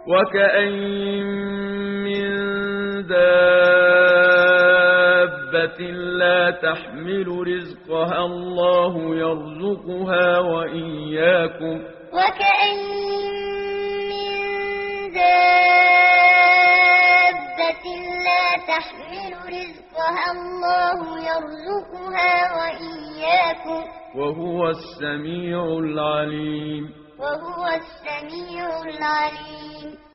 وكأين من دابة لا تحمل رزقها الله يرزقها وإياكم وكأين من دابة لا تحمل رزقها الله يرزقها وإياكم وهو السميع العليم وهو السميع العليم